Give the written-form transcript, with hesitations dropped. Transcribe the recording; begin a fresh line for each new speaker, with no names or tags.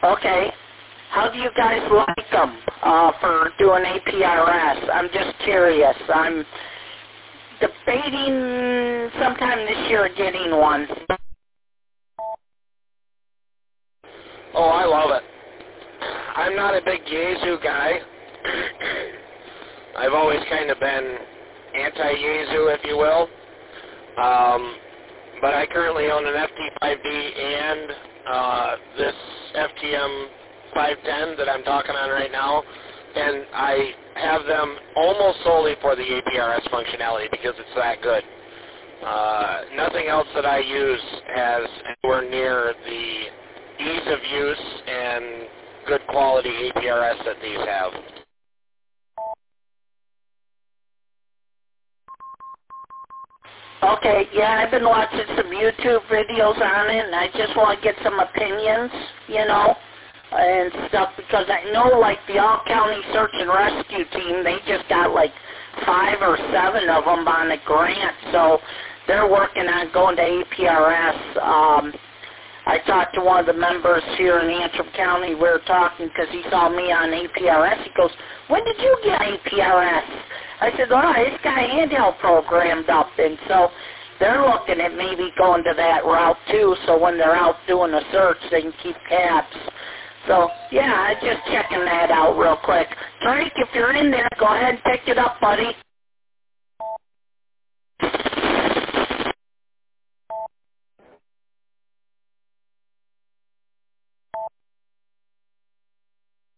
Okay. How do you guys like them for doing APRS? I'm just curious. I'm debating sometime this year getting one.
Oh, I love it. I'm not a big Yaesu guy. I've always kind of been anti-Yaesu, if you will. But I currently own an FT5D and this FTM 510 that I'm talking on right now, and I have them almost solely for the APRS functionality because it's that good. Nothing else that I use has anywhere near the ease of use and good quality APRS that these have.
Okay, yeah, I've been watching some YouTube videos on it, and I just want to get some opinions, you know, and stuff, because I know, like, the All-County Search and Rescue team, they just got, like, 5 or 7 of them on a grant, so they're working on going to APRS. I talked to one of the members here in Antrim County. We were talking because he saw me on APRS. He goes, "When did you get APRS?" I said, "Oh, it's got a handheld programmed up." And so they're looking at maybe going to that route too, so when they're out doing a search, they can keep tabs. So, yeah, I'm just checking that out real quick. Drake, if you're in there, go ahead and pick it up, buddy.